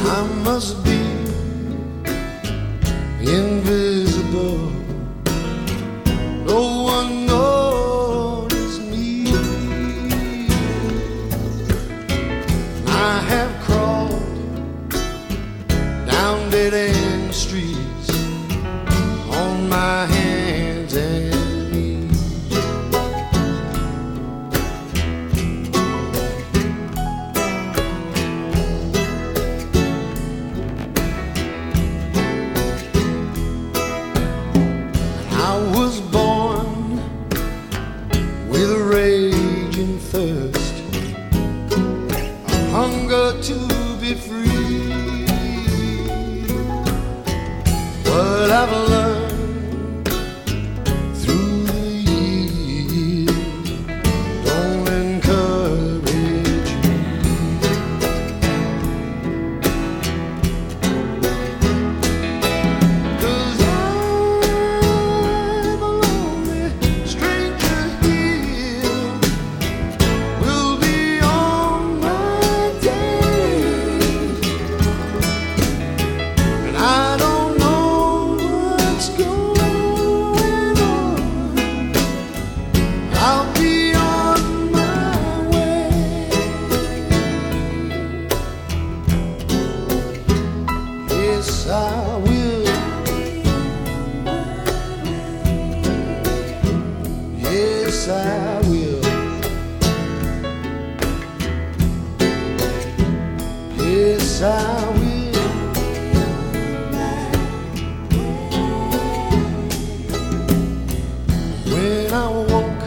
I must be invisible. No one noticed me. I have crawled down dead-end streets on my hands and knees. I was born with a raging thirst, a hunger to be free. What I've learned through the years don't encourage me. 'Cause I'm a lonely stranger here, will be on my day, and I don't know what's going on. I'll be on my way. Yes, I will. Yes, I will. Yes, I will. When I walk,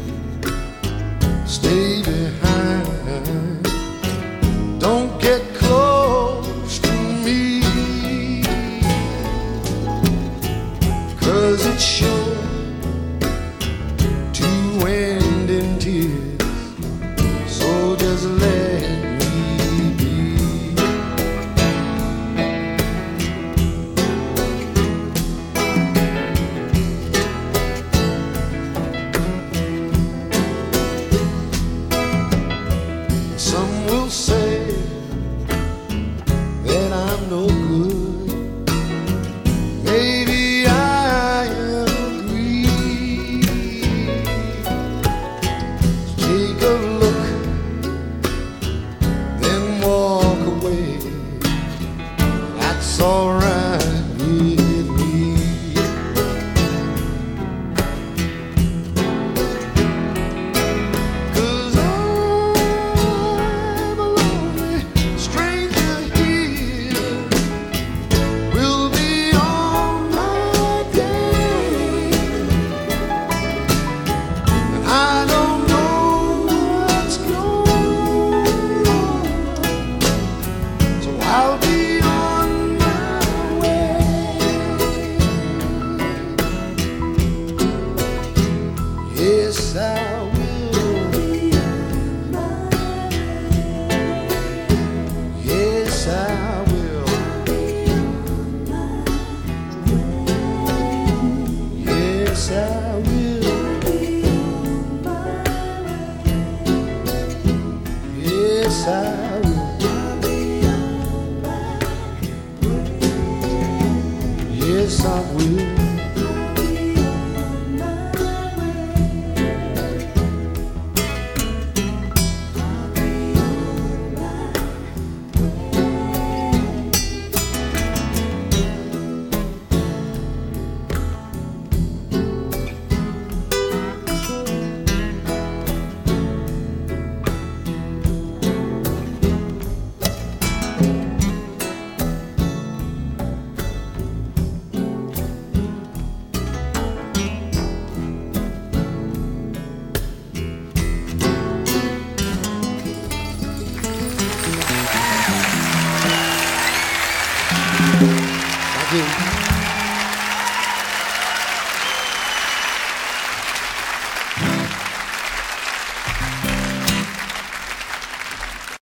stay behind. Don't get close to me, 'cause it's sure to end in tears. So just let me be. Some will say that I'm no good. Maybe I agree. Take a look, then walk away. That's alright with me. 'Cause I'm a lonely stranger here, will be on my day, and I don't know what's going on. So I'll be on my way. Yes, I will. Yes, I will. Yes, I will. Yes, I will. Yes, I will.